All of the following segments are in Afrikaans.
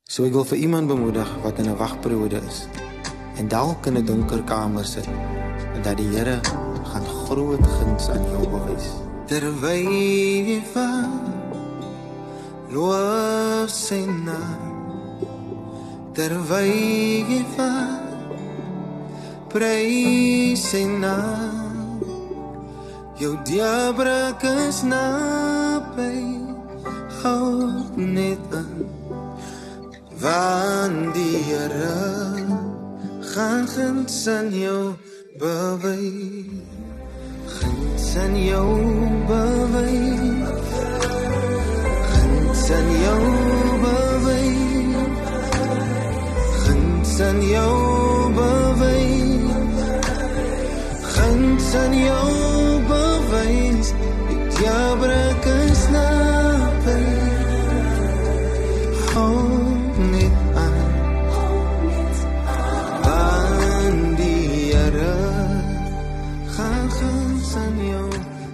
So ek wil vir iemand bemoedig wat in 'n wagperiode is en dalk in 'n donker kamer sit, dat die Here gaan groot guns aan jou bewys. Terwyl loof sy naam, terwyl prys sy naam, jou diabrek is naby, hou net aan. Want die Here gaan guns aan jou bewys, guns aan jou bewys, guns aan jou bewys, guns aan jou bewys, guns aan jou bewys, die diabrek is naby, hou net aan, want die Here gaan guns aan jou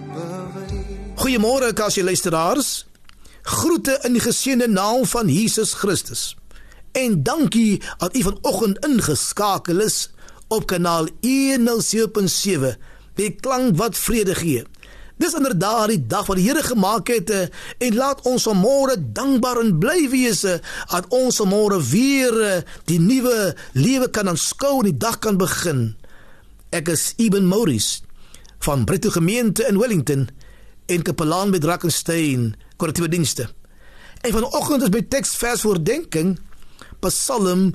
bewys. Goeiemôre Kassie luisteraars. Groete in die geseënde naam van Jesus Christus. En dankie dat u vanoggend ingeskakel is op kanaal 107.7, die klank wat vrede gee. Dis inderdaad die dag wat die Here gemaak het, en laat ons vanmôre dankbaar en bly wees dat ons vanmôre weer die nuwe lewe kan aanskou en die dag kan begin. Ek is Eben Maurice van Brito Gemeente in Wellington en kapelaan by Drakensberg korrektiewe dienste. En vanoggend is my teksvers voor oordeenking Psalm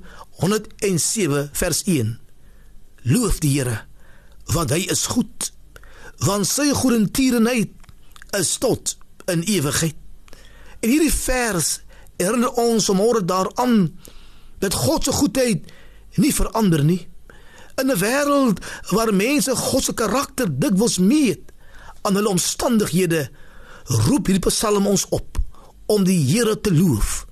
107 vers 1. Loof die Here, want hy is goed, want sy goedertierenheid is tot in ewigheid. En hierdie vers herinner ons vanmôre daaraan dat God se goedheid nie verander nie. In 'n wêreld waar mense God se karakter dikwels meet aan hulle omstandighede, roep hierdie Psalm ons op om die Here te loof,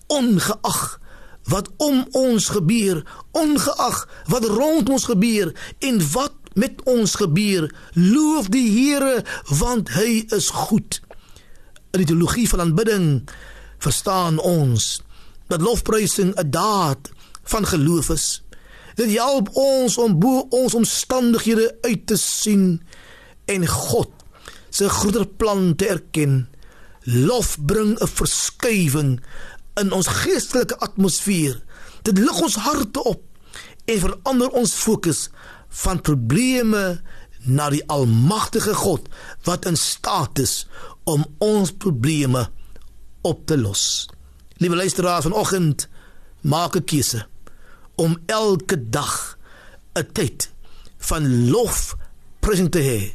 ongeag wat om ons gebeur, ongeag wat rond ons gebeur en wat met ons gebeur. Loof die Here, want hy is goed. In die teologie van aanbidding verstaan ons dat lofprysing 'n daad van geloof is. Dit help ons om bo ons omstandighede uit te sien en God se groter plan te erken. Lof bring 'n verskuiwing in ons geestelike atmosfeer. Dit lig ons harte op en verander ons fokus van probleme na die almagtige God wat in staat is om ons probleme op te los. Liewe luisteraars, vanoggend maak 'n keuse om elke dag 'n tyd van lofprysing te hê.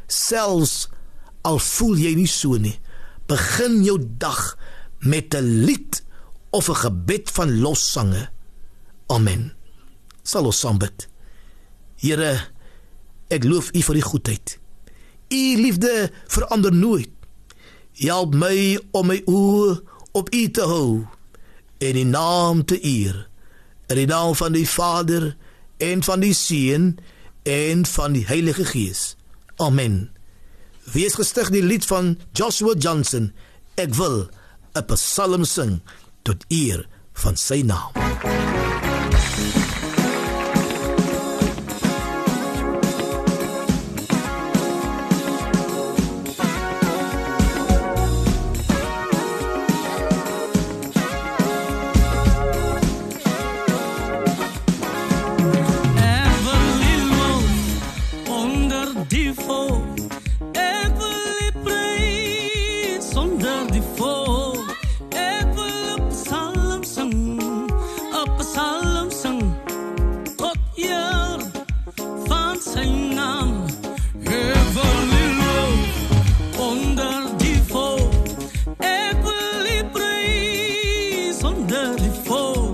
Selfs al voel jy nie so nie, begin jou dag met 'n lied of 'n gebed van lofsange. Amen. Sal ons saam bid. Here, ek loof u vir die goedheid. U liefde verander nooit. Help my om my oë op u te hou en die naam te eer. In die naam van die Vader en van die Seun en van die Heilige Gees. Amen. Wees gestig die lied van Joshua Johnson. Ek wil 'n psalm sing tot eer van sy naam. Onder die volk